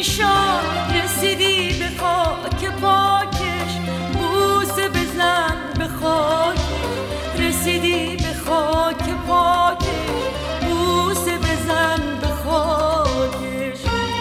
نشان رسیدی به خاک پاکش، بوسه بزن به خاکش. رسیدی به خاک پاکش، بوسه بزن به خاکش.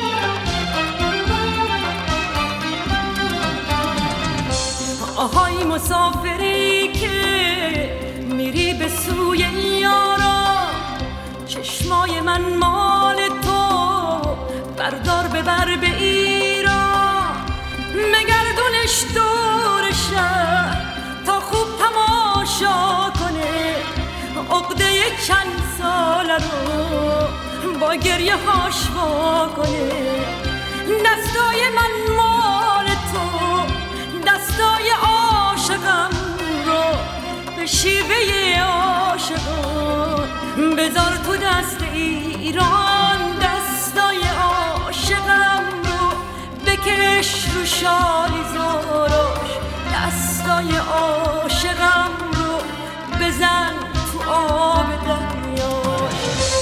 آهای مسافری که میری به سوی یارا، چشمای من مال تو، بردار ببر به ایران. مگردونش دور شهر تا خوب تماشا کنه، عقده چند ساله رو با گریه هاش وا کنه. دستای من مال تو، دستای عاشقم رو به شیوه عاشقان بذار تو دست ایران. دستای عاشقم رو بکش رو شالی زاراش، دستای عاشقم رو بزن تو آب دریاش.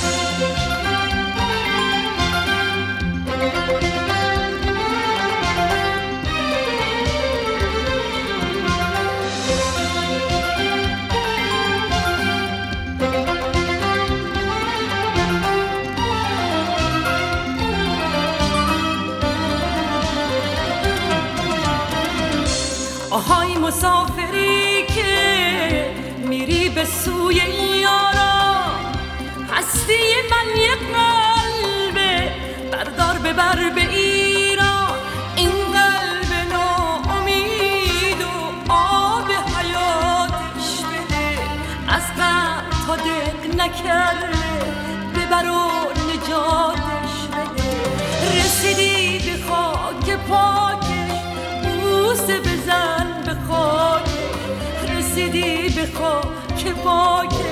آهای مسافری که میری به سوی یارا، هستی من یک قلبه، بردار ببر به ایران. این قلب ناامید و آب حیاتش بده، از غم تا دق نکرده ببر و نجاتش بده. رسیدی به خاک پاکش، بوسه بزن به خاک. رسیدی به خاک پاک،